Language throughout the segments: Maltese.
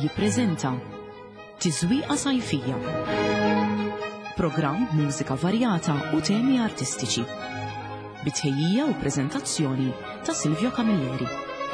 jippreżenta Tiżwieqa Sajfija. Programm mużika varjata u temi artistiċi. Bitħejjija u preżentazzjoni ta' Silvio Camilleri.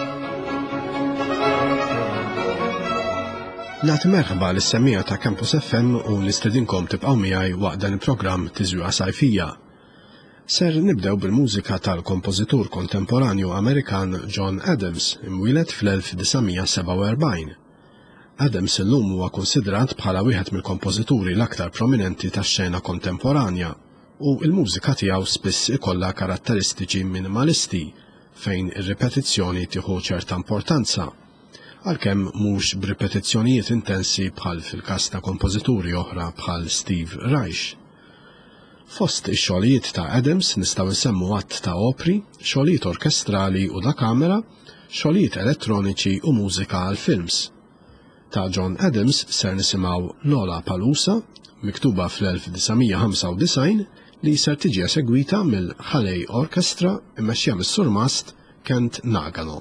Nagħti merħba lis-semmija ta' Campus FM u nistedinkom tibqgħu miegħi waqt dan il-programm Tiżwieqa Sajfija. Ser nibdew bil-mużika tal-kompożitur kontemporanju Amerikan John Adams, imwieled fl-1947. Adams illum huwa konsidrat bħala wieħed mill-kompożituri l-aktar prominenti tax-xena kontemporanja u l-mużika tiegħu spiss ikollha karatteristiċi minimalisti fejn ir-ripetizzjoni tieħu ċerta importanza, għalkemm mhux b'ripetizzjonijiet intensi bħal fil-każ ta' kompożituri oħra bħal Steve Reich. Fost ix-xogħlijiet ta' Adams nistgħu nsemmu att ta' opri, xogħlijiet orkestrali u da kamera, xogħlijiet elettroniċi u mużika għal films. Ta' John Adams ser nisimgħu Lollapalooza, miktuba fl-1995 li ser tiġi segwita mill-Halley Orchestra immexxija mis-Sur Mast Kent Nagano.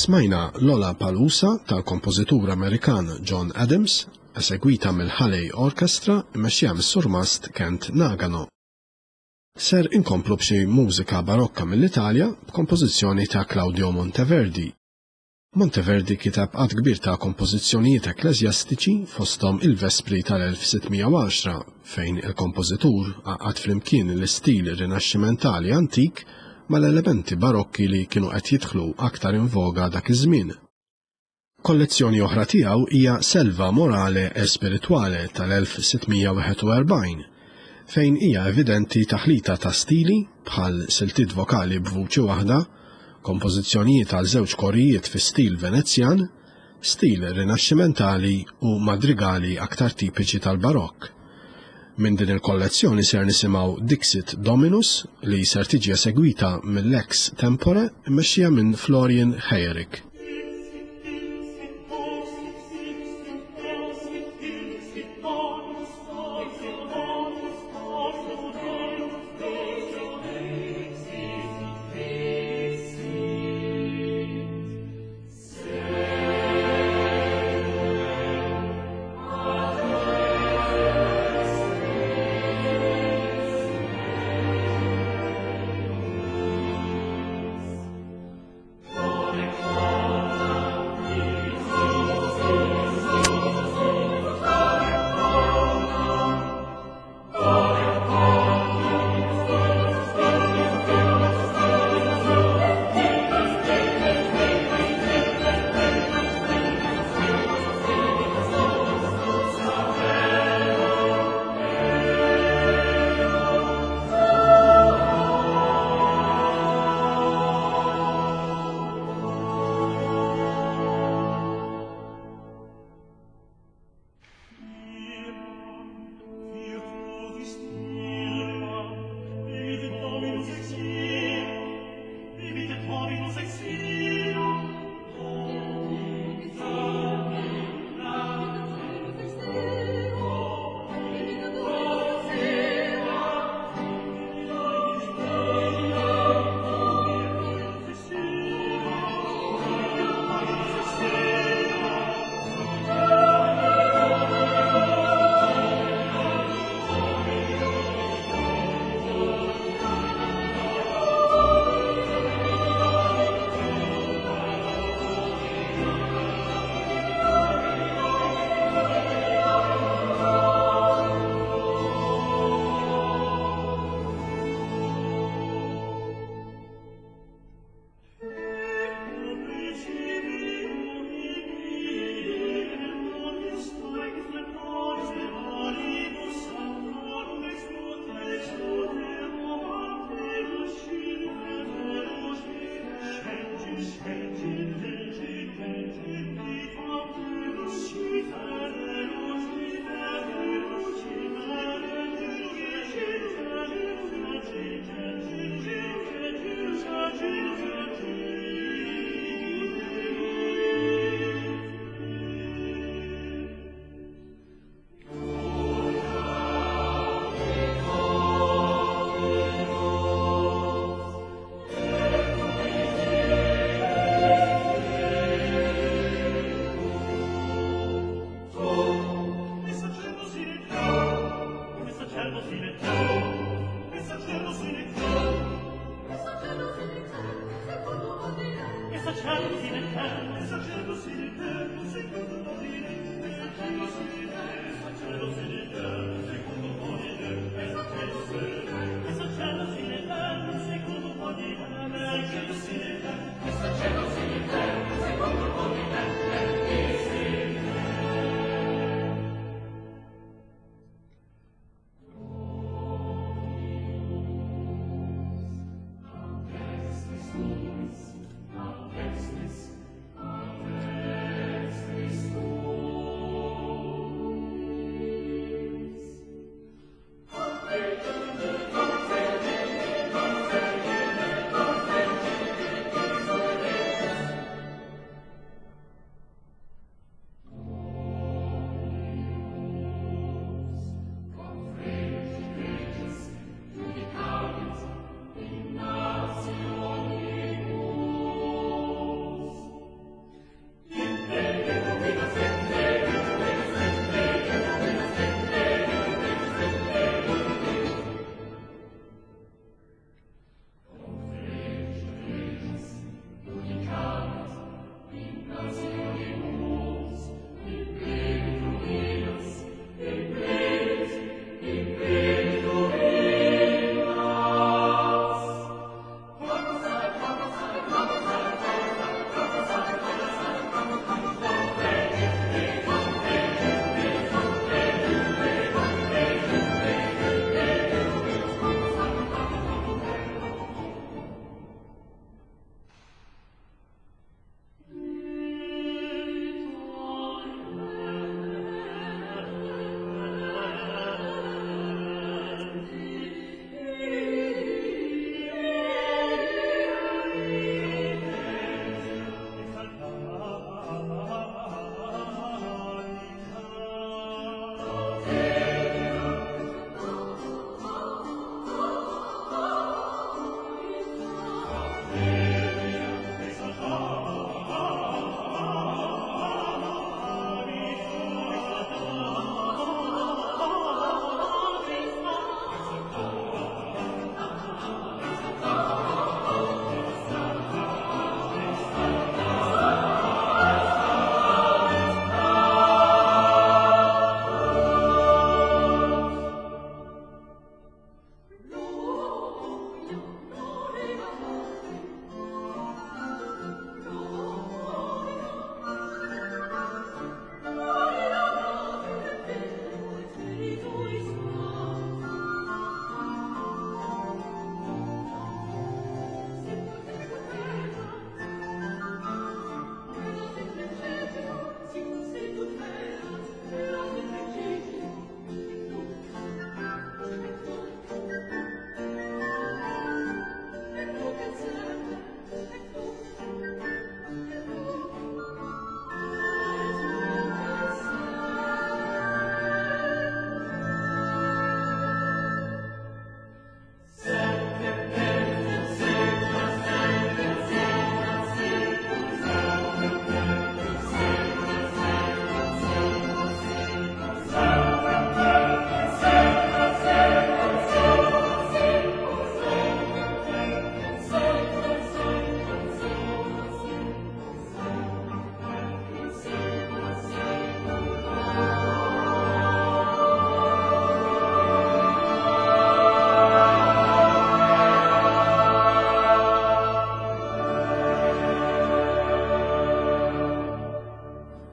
Smajna Lollapalooza tal-kompożitur Amerikan John Adams, esegwita mill-Halley Orchestra imexxija mis-surmast Kent Nagano. Ser inkomplu b'xi mużika barokka mill-Italja b'kompożizzjoni ta' Claudio Monteverdi. Monteverdi kitab għad kbir ta' kompożizzjonijiet ekklesjastiċi fosthom il-Vespri tal-1610 fejn il-kompożitur għaqad flimkien l-istil rinaxximentali antik mal-elementi barokki li kienu qed jidħlu aktar in voga dak iż-żmien. Kollezzjoni oħra tiegħu hija Selva Morale e Spirituale tal-1641 fejn hija evidenti taħlita ta' stili bħal siltiet vokali b'vuċi waħda, kompożizzjonijiet għal żewġ korijiet fi stil Venezjan, stil rinaxximentali u madrigali aktar tipiċi tal-barokk. Minn din il-kollezzjoni ser nisimgħu Dixit Dominus li ser tiġi esegwita mill-ex tempore mmexxija minn Florian Heyerik.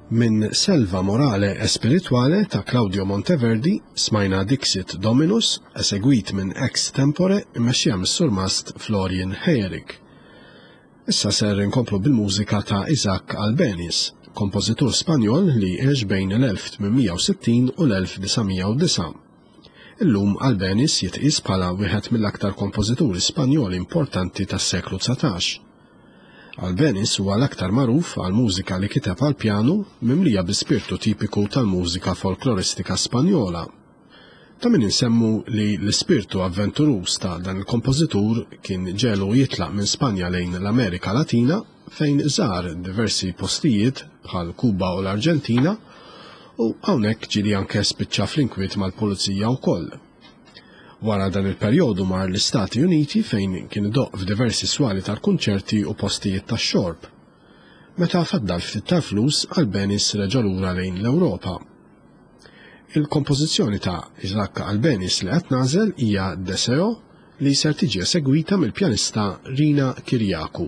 Minn Selva Morale e Spirituale ta' Claudio Monteverdi smajna Dixit Dominus, esegwit minn Ex Tempore immexxija mis-surmast Florian Heyerik. Issa ser inkomplu bil-mużika ta' Isaac Albéniz, kompożitur Spanjol li għex bejn l-1860 u l-1909. Illum Albéniz jitqis bħala wieħed mill-aktar kompożituri Spanjoli importanti tas-seklu 19. Albéniz huwa l-aktar magħruf għal mużika li kiteb għal pjanu mimlija bi-spirtu tipiku tal-mużika folkloristika Spanjola. Ta' min insemmu li l-ispirtu avventurus ta' dan il-kompożitur kien ġelu jitlaq minn Spanja lejn l-Amerika Latina fejn żar diversi postijiet bħal Kuba u l-Arġentina u hawnhekk ġieli anke spiċċa fl-inkwiet mal-pulizija wkoll. Wara dan il-perjodu mar l-Istati Uniti fejn kien doq f'diversi swali tal-kunċerti u postijiet tax-xorb. Meta faddal ftit ta' flus, Albéniz reġa' lura lejn l-Ewropa. Il-kompożizzjoni ta' Isaac Albéniz li qed nagħżel hija Deseo li ser tiġi esegwita mill-pjanista Rina Kyriakou.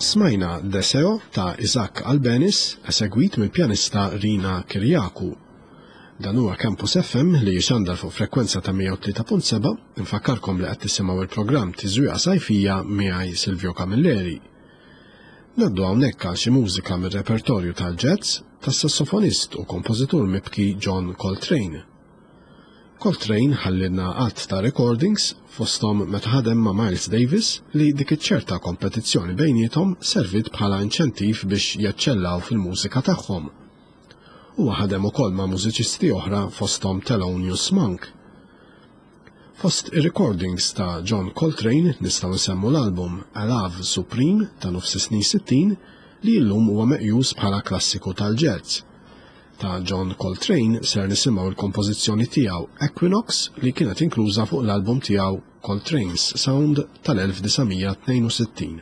Smajna Deseo ta' Isaac Albenis, esegwit mill-pjanista Rina Kirjaku. Dan huwa Campus FM li jixandar fuq frekwenza ta' 103.7, infakkarkom li qed tisimgħu il-programm Tiżwieqa Sajfija miegħi Silvio Camilleri. Naddu hawnhekk għal xi mużika mir-repertorju tal-jazz tas-sassofonist u kompożitur mibki John Coltrane. Coltrane ħallilna qatt ta' recordings fosthom meta ħadem ma' Miles Davis li dik iċ-ċerta kompetizzjoni bejniethom servit bħala inċentiv biex jaċċellaw fil-mużika tagħhom. Huwa ħadem ukoll ma' mużiċisti oħra fosthom Thelonious Monk. Fost ir-recordings ta' John Coltrane nistgħu nsemmu l-album A Love Supreme ta' nofs is-snin 60 li llum huwa meqjus bħala klassiku tal-jazz. Ta' John Coltrane ser nisimgħu l-kompożizzjoni tiegħu Equinox li kienet inkluża fuq l-album tiegħu Coltrane's Sound tal-1962.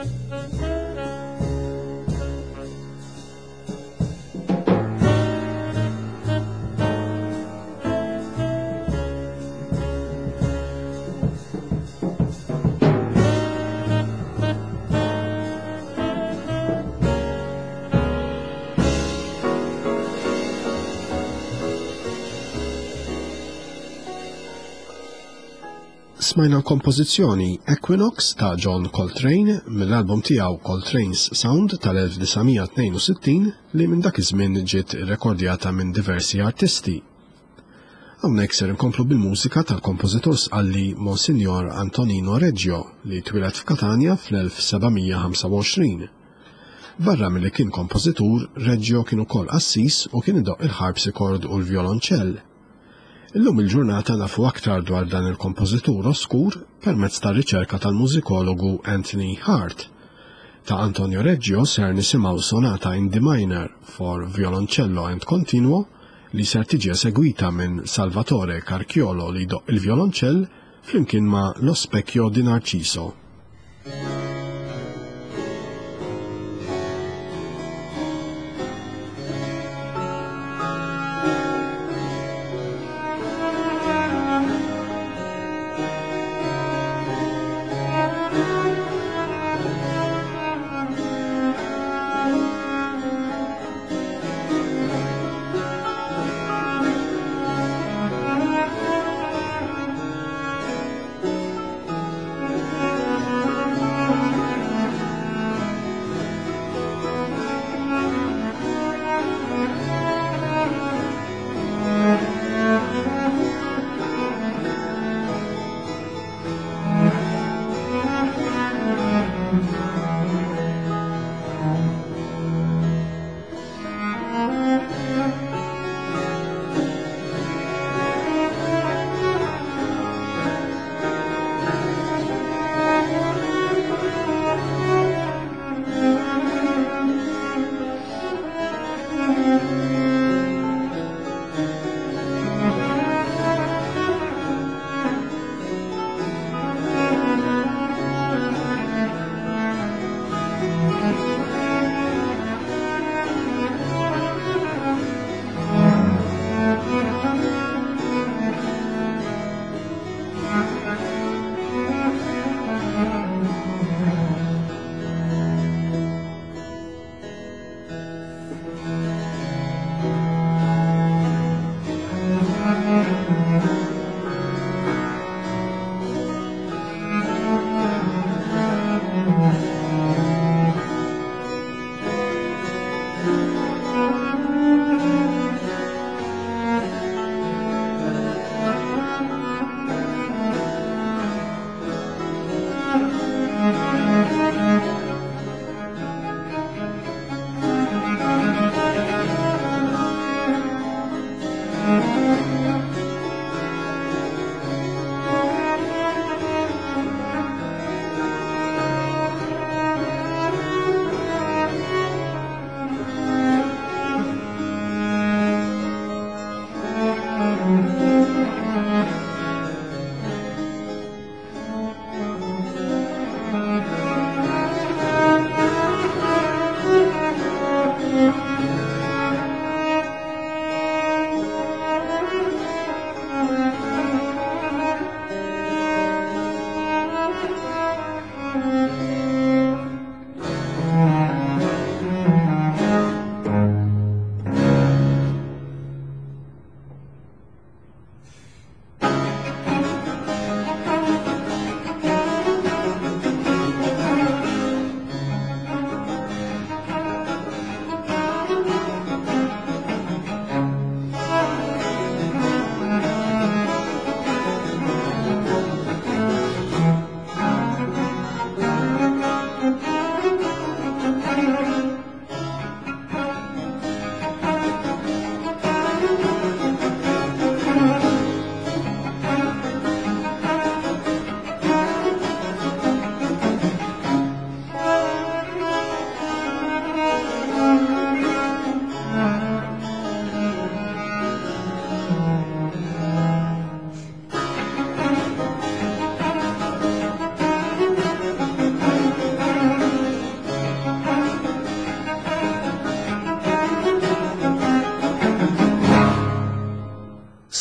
Smajna l-kompożizzjoni Equinox ta' John Coltrane mill-album tiegħu Coltrane's Sound tal-1962 li minn dak iż-żmien ġiet irrekordjata minn diversi artisti. Hawnhekk ser inkomplu bil-mużika tal-kompożitur sqalli Monsignor Antonino Reggio li twilet f'Katania fl-1725. Barra milli kien kompożitur, Reggio kien ukoll assis u kien idoqq il-harpsichord u l-violonċell. Illum il-ġurnata nafu aktar dwar dan il-kompożitur oskur permezz tar-riċerka tal-mużikologu Anthony Hart. Ta' Antonio Reggio ser nisimgħu sonata in D minor for violoncello and continuo li ser tiġi esegwita minn Salvatore Carchiolo li doq il-violonċell flimkien ma' Lo Specchio di Narciso.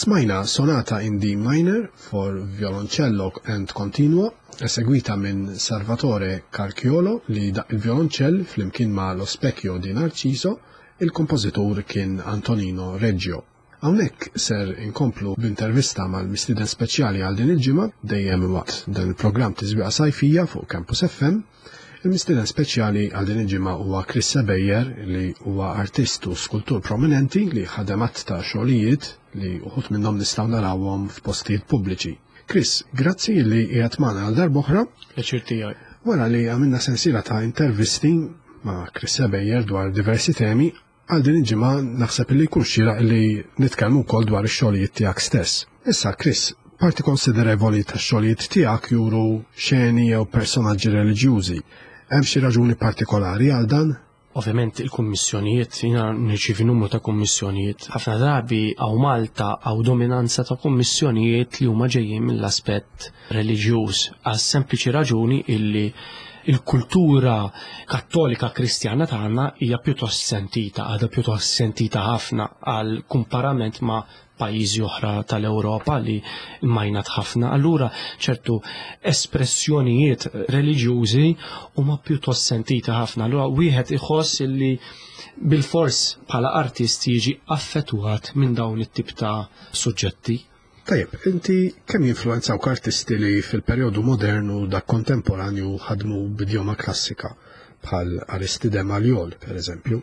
Smajna sonata in D minor for violoncello and continuo, eseguita minn Salvatore Carchiolo li daq il-violonċell flimkien ma' Lo Specchio di Narciso, il-kompożitur kien Antonino Reggio. Hawnhekk ser inkomplu b'intervista mal-mistieden speċjali għal din il-ġimgħa dejjem waqt dan il-programm Tiżwieqa Sajfija fuq Campus FM. Il-mistieden speċjali għal din il-ġimgħa huwa Chris Sebejjer li huwa artist u skultur prominenti li ħademat ta' xogħlijiet li uħud minnhom nistgħu narawhom f'postijiet pubbliċi. Chris, grazzi li qiegħed magħna għal darb'oħra. Pleċir tiegħi. Wara li għamilna sensiela ta' intervisti ma' Chris Sebejjer dwar diversi temi, għal din il-ġimgħa naħseb li jkun xieraq li nitkellmu wkoll dwar ix-xogħlijiet tiegħek stess. Issa, Chris, parti konsiderevoli tax-xogħlijiet tiegħek juru xeni jew personaġġi reliġjużi. Hemm xi raġuni partikolari għal dan? Ovvjament il-kummissjonijiet, jiena nirċievi numru ta' kummissjonijiet. Ħafna drabi għaw Malta għaw dominanza ta' kummissjonijiet li huma ġejjin mill-aspett reliġjuż għas sempliċi raġuni illi il-kultura kattolika kristjana tagħna hija pjuttost sentita, għadha pjuttost sentita ħafna għal kumparament ma' pajjiżi oħra tal-Ewropa li majnat ħafna. Allura ċertu espressjonijiet reliġjużi huma pjuttost sentita ħafna. Allura wieħed iħoss li bil-fors bħala artist jiġi affettwat minn dawn it-tip ta' suġġetti. Tajjeb, inti kemm jinfluenzawk artisti li fil-perjodu modernu dak kontemporanju ħadmu b'idjoma klassika bħal Aristide Maljol, per eżempju?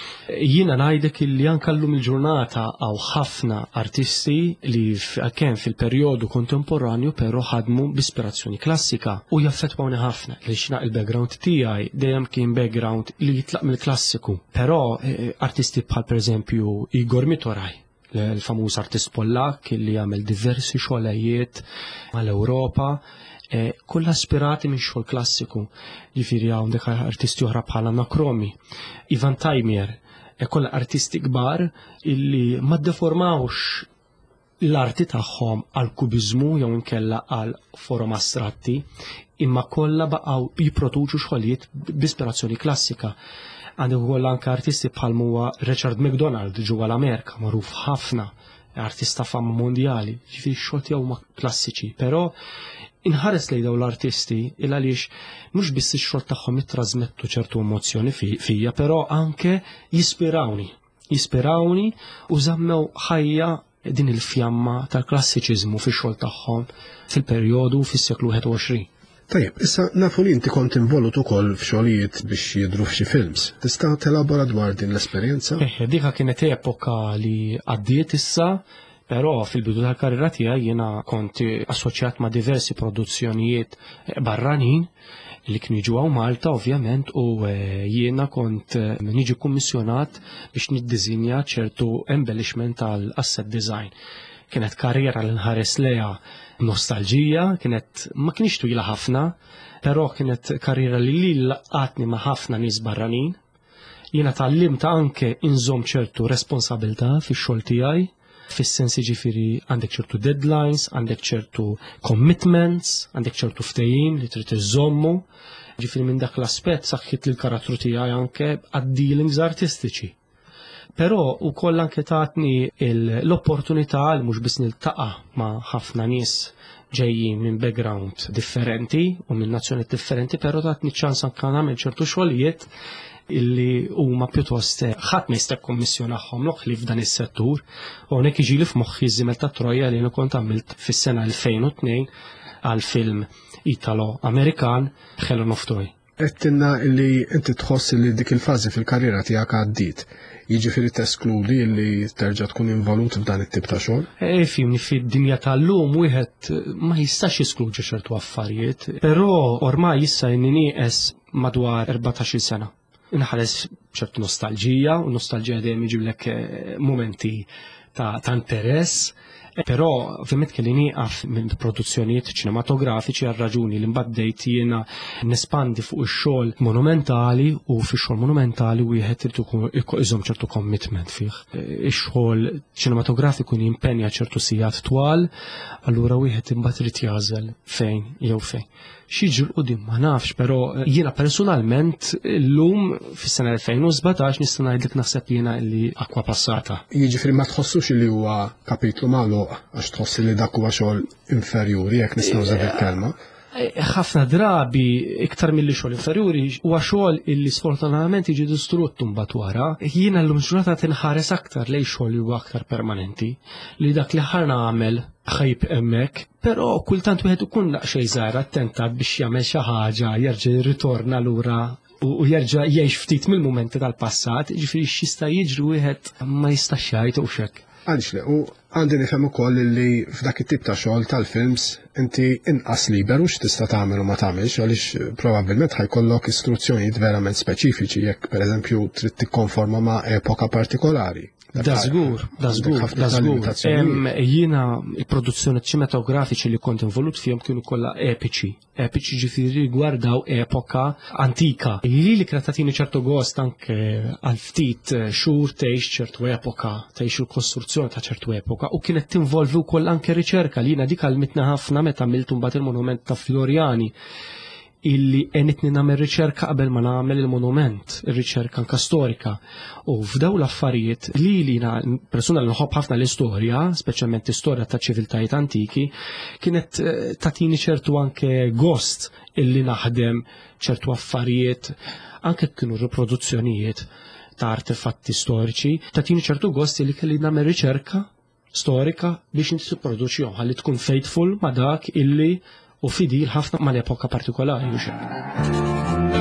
Jiena ngħidlek illi anke llum il-ġurnata għaw ħafna artisti li kemm fil-perjodu kontemporanju però ħadmu b'ispirazzjoni klassika u jaffettwawni ħafna li xnaq il-background tiegħi dejjem kien background li jitlaq mill-klassiku. Però artisti bħal pereżempju Igor Mitoraj, l-famuż artist Pollak li għamel diversi xogħlijiet mal-Ewropa, kollha aspirati minn xogħol klassiku. Ġifieri hawnhekk artisti oħra bħala Nakromi, Ivan Tajmier, kollha artisti kbar illi ma ddeformawx l-arti tagħhom għal kubiżmu jew inkella għal forom astratti, imma kollha baqgħu jipproduċu xogħlijiet b'ispirazzjoni klassika. Għandu ukoll anke artisti bħal huwa Richard McDonald ġewwa l-Amerika, magħruf ħafna, artista fama mondjali, ġifieri x-xogħol tiegħu huma klassiċi, però inħares lejn dawn l-artisti il għaliex mhux biss ix-xogħol tagħhom jittrażmettu ċertu emozzjoni fija, però anke jispirawni u żammew ħajja din il-fjamma tal-klassiċiżmu fix-xogħol tagħhom fil-perjodu fis-seklu 21. Tajjeb, issa nafu li inti kont involut ukoll f'xogħlijiet biex jidhru f'xi films. Tista' telabora dwar din l-esperjenza? Dika kienet epoka li għaddiet issa, però fil-bidu tal-karriera tiegħi jiena kont assoċjat ma' diversi produzzjonijiet barranin li kienu jiġu għaw Malta ovvjament u jiena kont niġi kummissjonat biex niddiżinja ċertu embellishment tal-asset design. Kienet karriera li nħares leha nostalġija, ma kienx twila ħafna, però kienet karriera li laqatni ma' ħafna nies barranin. Jiena tallimta anke inżomm ċertu responsabilità fix-xogħol tiegħi, fis-sensi ġifieri għandek ċertu deadlines, għandek ċertu commitments, għandek ċertu ftehim li trid iżommu. Ġifieri minn dak l-aspett saħħit lill karattru tiegħi anke għad-dealings artistiċi. Però wkoll anke tatni l-opportunità li mhux biss niltaqa' ma' ħafna nies ġejjin minn background differenti u minn nazzjonijiet differenti, però tatni ċans anke nagħmel ċertu xogħlijiet illi huma pjuttost ħadd ma jista' jkommissjonahom li f'dan is-settur. U hawnhekk jiġi li f'moħħi ż-żimel ta' Trojja li kont għamilt fis-sena 2002 għal film Italo-Amerikan Helen of Troy. Qedtilna li inti tħoss li dik il-fażi fil-karriera tiegħek għaddiet. Jiġifieri teskludi li terġa' tkun involut f'dan it-tip ta' xogħol? Fimni fid-dinja tal-lum wieħed ma jistax jiskludi ċertu affarijiet, però ormai issa nieqes madwar 14-il sena. Inħares ċertu nostalġija, u nostalġija dejjem jiġiblek momenti ta' interess. Però ovvjament kelli nieqaf minn produzzjonijiet ċinematografiċi għal raġuni li mbagħad jiena nespandi fuq ix-xogħol monumentali u fix-xogħol monumentali wieħed irid iżomm ċertu commitment fih. Ix-xogħol ċinematografiku jimpenja ċertu sigħat twal, allura wieħed imbagħad irid jażel fejn jew fejn. Xiġri l-qudiem ma nafx, però jiena personalment llum fis-sena 2017 nista' ngħidlek naħseb jiena li akwa passata. Jiġifieri ma tħossux li huwa kapitlu magħluq għax tħossi li dak huwa xogħol inferjuri jekk nista' nuża il-kelma. Ħafna drabi iktar milli xogħol inferjuri huwa xogħol illi sfortunatament jiġi distrutt mbagħad wara. Jiena llum ġurnata tinħares aktar lejn xogħol li huwa aktar permanenti li dak li ħarna nagħmel ħajb hemmhekk, però kultant wieħed ikun daqsxejn żgħar attentat biex jagħmel xi ħaġa jerġa' jirritorna lura u jerġa' jgħix ftit mill-mumenti tal-passat, ġifieri x'jista' jiġri wieħed ma jistax jgħid u x'hekk. Għaliex u għandi nifhem ukoll li f'dak it-tip ta' xogħol tal-films inti inqas liberu x'tista' tagħmel u ma tagħmilx għaliex probabbilment ħajkollok istruzzjonijiet verament speċifiċi jekk pereżempju trid tikkonforma ma' epoka partikolari. Da żgur. Jiena il-produzzjoni ċinematografiċi li kont involut fihom kienu kollha epiċi ġifieri rigwardaw epoka antika. Li kretatini ċertu gost anke għal ftit xhur tgħix ċertu epoka, tgħix il-kostruzzjoni ta' ċertu epoka u kienet tinvolvi wkoll anke riċerka li jiena dik għalmitna ħafna meta għamilt mbagħad il-monument ta' Florjani illi għenitni nagħmel riċerka qabel ma nagħmel il-monument, ir-riċerka anke storika. U f'daw l-affarijiet li persuna li nħobb ħafna l-istorja, speċjalment istorja ta' ċiviltajiet antiki, kienet tatini ċertu anke gost illi naħdem ċertu affarijiet, anke kienu riproduzzjonijiet ta' artefatti storiċi, tatini ċertu gost illi kelli nagħmel riċerka storika biex inti tipproduċihom ħalli tkun faithful ma' dak illi u fidil ħafna mal-epoka partikolari u xek.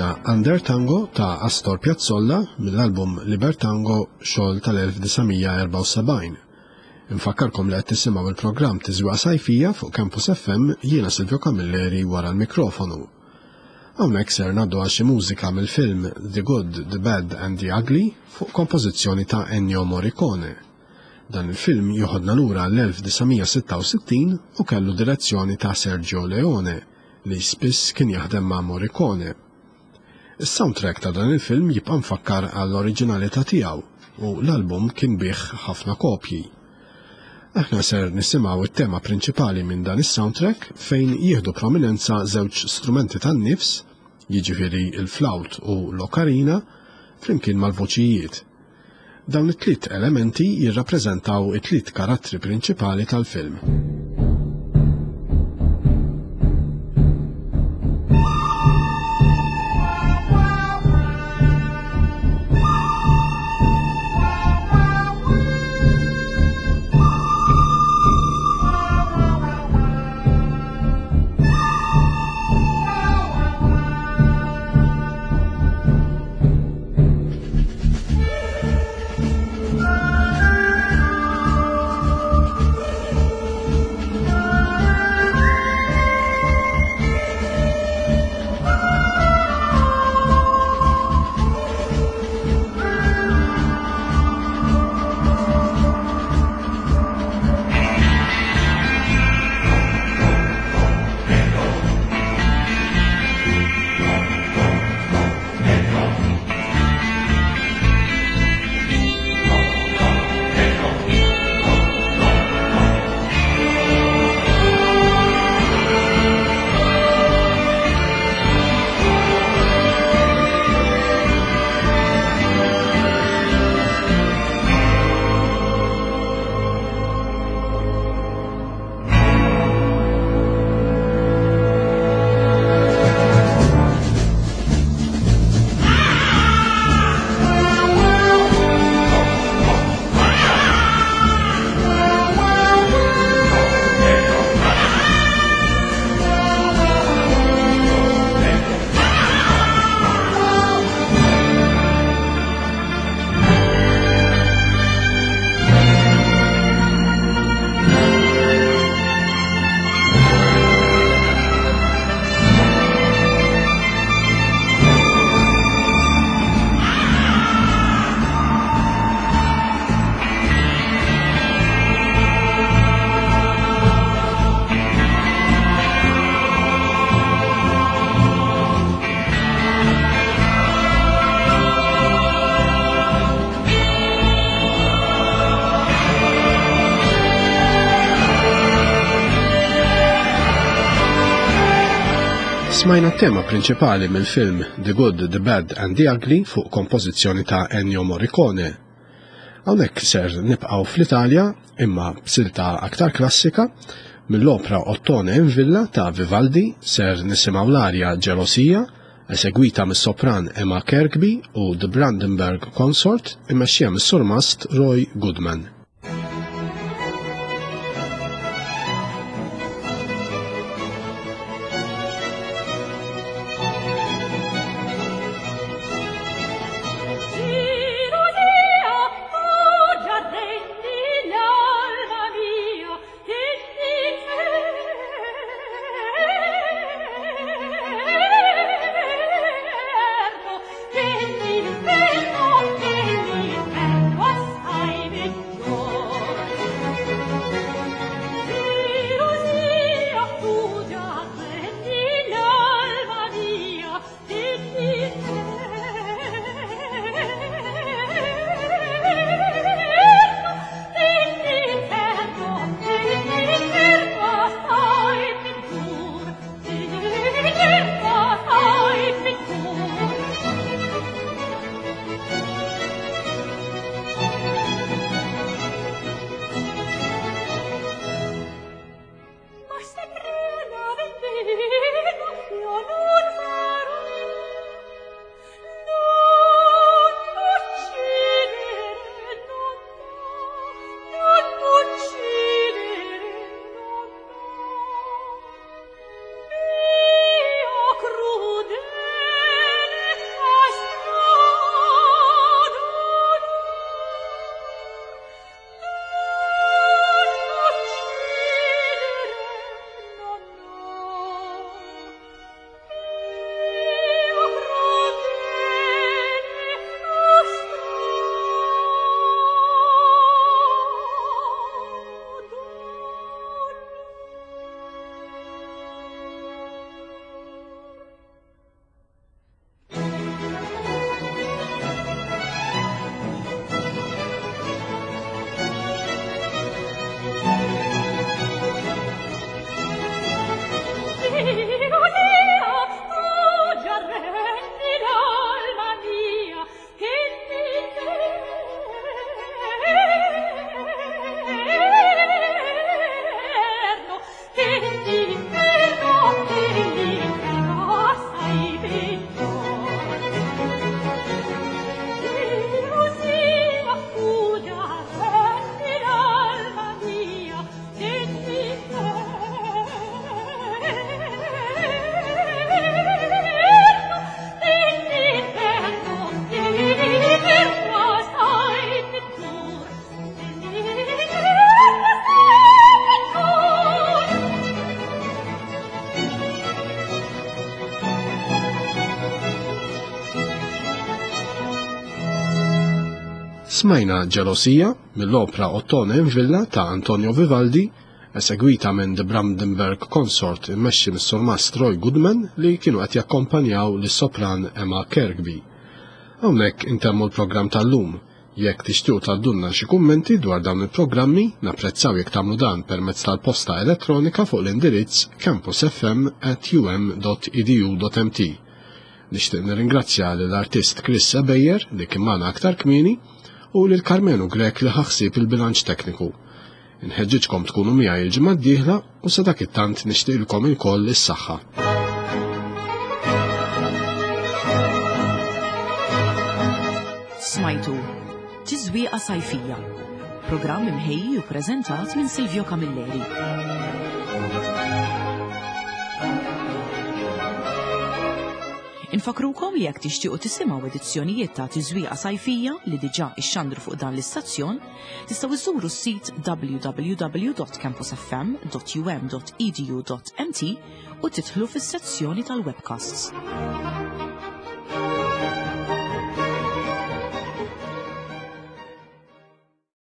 smajna Under Tango ta' Astor Piazzolla mill-album Libertango xogħol tal-1974. Infakkarkom li qed tisimgħu il-programm Tiżwieqa Sajfija fuq Campus FM jiena Silvio Camilleri wara l-mikrofonu. Hawnhekk ser ngħaddu għal xi mużika mill-film The Good, The Bad and The Ugly fuq kompożizzjoni ta' Ennio Morricone. Dan il-film joħodna lura l-1966 u kellu direzzjoni ta' Sergio Leone li spiss kien jaħdem ma' Morricone. Is-soundtrack ta' dan il-film jibqa' mfakkar għall-oriġinalità tiegħu u l-album kien bih ħafna kopji. Aħna ser nisimgħu it-tema prinċipali minn dan is-soundtrack fejn jieħdu prominenza żewġ strumenti tan-nifs, jiġifieri il-flaut u l-okarina, flimkien mal-voċijiet. Dawn it-tliet elementi jirrappreżentaw it-tliet karattri prinċipali tal-film. Smajna t-tema prinċipali mill-film The Good, The Bad and The Ugly fuq kompożizzjoni ta' Ennio Morricone. Hawnhekk ser nibqgħu fl-Italja imma b'silta aktar klassika mill-opra Ottone in Villa ta' Vivaldi ser nisimgħu l-arja Ġelosija esegwita mis-sopran Emma Kirkby u The Brandenburg Consort immexxija mis-surmast Roy Goodman. Smajna Ġelosija mill-opra Ottone in Villa ta' Antonio Vivaldi, esegwita minn The Brandenburg Consort immexxi mis-Sormast Roy Goodman li kienu qed jakkompanjaw lis-sopran Emma Kirkby. Hawnhekk intemmu l-programm tal-lum. Jekk tixtiequ tgħaddulna xi kummenti dwar dawn il-programmi, napprezzaw jekk tagħmlu dan permezz tal-posta elettronika fuq l-indirizz campusfm@um.edu.mt. Nixtieq nirringrazzja lill-artist Chris Sebejjer li kien magħna aktar kmieni u lil Karmenu Grek li ħaħsib il-bilanċ tekniku. Inħeġġitkom tkunu miegħi il-ġimgħa d-dieħla u sa dak it-tant nixtieqilkom ilkoll is-saħħa. Smajtu Tiżwieqa Sajfija, programm imħejji u ppreżentat minn Silvio Camilleri. Infakrukom li jekk tixtiequ tisimgħu edizzjonijiet ta' Tiżwieqa Sajfija li diġà ixxandru fuq dan l-istazzjon, tistgħu iżuru s-sit www.campusfm.um.edu.mt u tidħlu fis-sezzjoni tal-webcasts.